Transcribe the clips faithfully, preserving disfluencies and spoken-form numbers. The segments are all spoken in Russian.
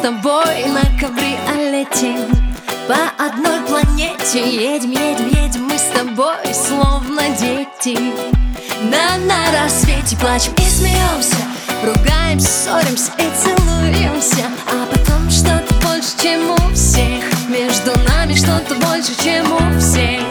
тобой на кабриолете по одной планете. Едем, едем, едем мы с тобой, словно дети. На, на рассвете плачем и смеемся, ругаемся, ссоримся и целуемся. А потом что-то больше, чем у всех. Между нами что-то больше, чем у всех.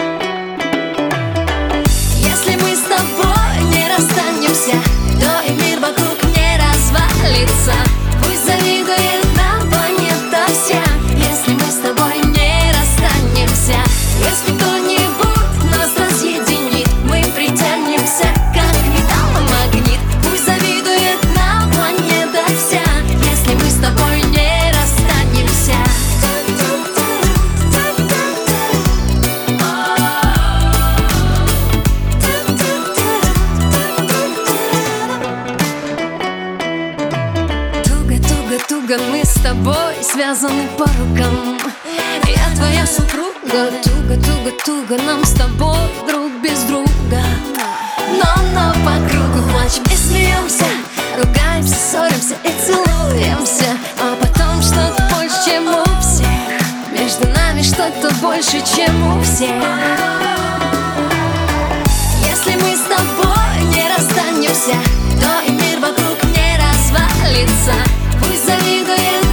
Если мы с тобой не расстанемся, то и мир вокруг не развалится. Пусть завидует нам планета вся. Если мы с тобой не расстанемся, если кто-нибудь нас разъединит, мы притянемся, как металломагнит. Пусть завидует нам планета вся. Если мы с тобой не расстанемся. Туго мы с тобой связаны по рукам. Я твоя супруга. Туго, туго, туго нам с тобой друг без друга. Но, но по кругу плачем и смеемся, ругаемся, ссоримся и целуемся. А потом что-то больше, чем у всех. Между нами что-то больше, чем у всех. Если мы с тобой не расстанемся, то и мир вокруг не развалится. Пусть завидует